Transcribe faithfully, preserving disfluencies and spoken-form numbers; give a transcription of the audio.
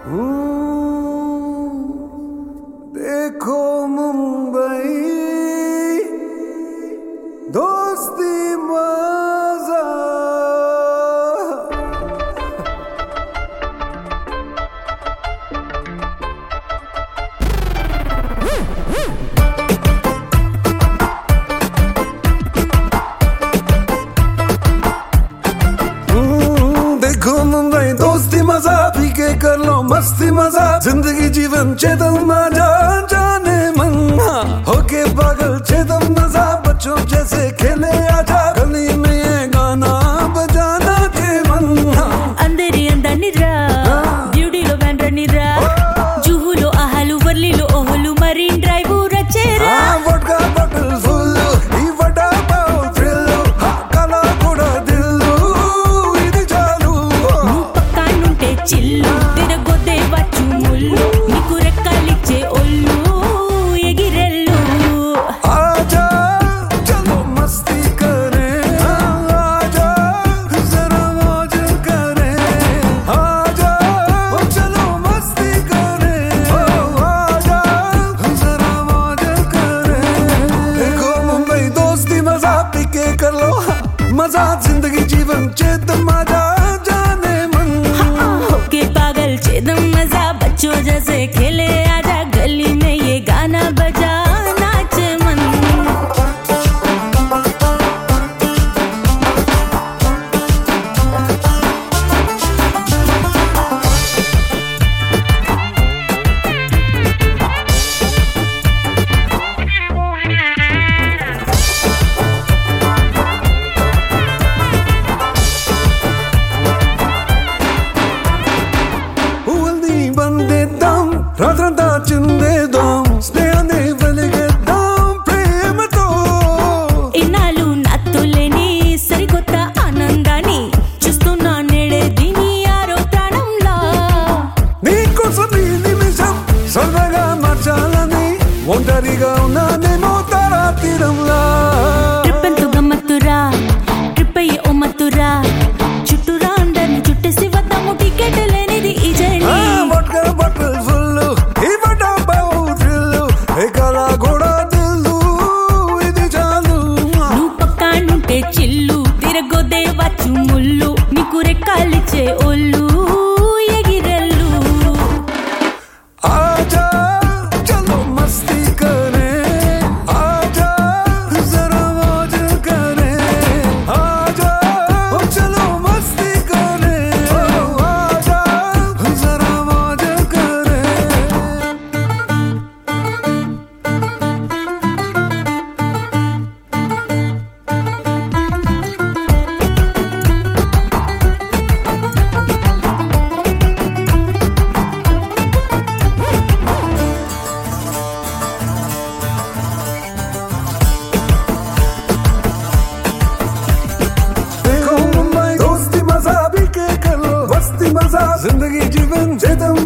देखो मुंबई दोस्ती मजा देखो मुंबई दोस्ती मजा पी के कर लो मस्ती मजा जिंदगी जीवन चेतन मजा जाने मन होके पागल चेतन मजा बच्चों जैसे खेले आजा गली में ये गाना बजाना के मन అందరి అందనిరా బ్యూటీలో వెండ్రనిరా జుహులో ఆహాలు వర్లీలో ఓహలు మరీన్ డ్రైవ్ రచేరా వడ్కా బాటిల్ ఫుల్ ఈ వడా పావు థ్రిల్ కలా కూడా దిల్లు ఇది చాలు నువ్వు పక్కనుంటే చిల్లు తిరగొద్దే వచ్చు ముళ్ళు నీకు రెక్కలిచ్చే ఒళ్ళు ఎగిరెళ్ళు आजा चलो मस्ती करें आजा जरा मौज करें आजा चलो मस्ती करें आजा जरा मौज करें देखो मुंबई दोस्ती मजा पी के कर लो मजा जिंदगी जीवन चेत मजा जाने मन होके पागल चेदम मजा बच्चों जैसे खेले आजा गली में ये गाना बजा नाचे मन ఊల్ని బందేద్దాం రాత్రంతా చిందేద్దాం స్నేహాన్ని వెలిగేద్దాం ప్రేమతో ఇన్నాళ్ళు నాతో లేని సరికొత్త ఆనందాన్ని చూస్తున్నా నేడే దీని ఆరో ప్రాణంలా నీకోసం ఈ నిమిషం సరదాగా మార్చాలని ఒంటరిగా ఉన్నానేమో తారా తీరంలా ట్రిప్ ఎంతో గమ్మత్తురా ట్రిప్ అయ్యే ఓ మత్తురా చుట్టూరా అందరిని చుట్టేసి వద్దాము టికెట్ లేనిది ఈ జర్నీ వడ్కా బాటిల్ ఫుల్ ఈ వడా పావు థ్రిల్ కలా కూడా దిల్లు ఇది చాలు నువ్వు పక్కనుంటే చిల్లు తిరగొద్దే వచ్చు ముళ్ళు నీకు రెక్కాలిచ్చే ఒళ్ళు ఎగిరెళ్ళు आजा चलो मस्ती करें आजा जरा मौज करें आजा चलो मस्ती करें आजा जरा मौज करें देखो मुंबई दोस्ती मजा भी के कर लो मस्ती मजा जिंदगी जीवन चेतन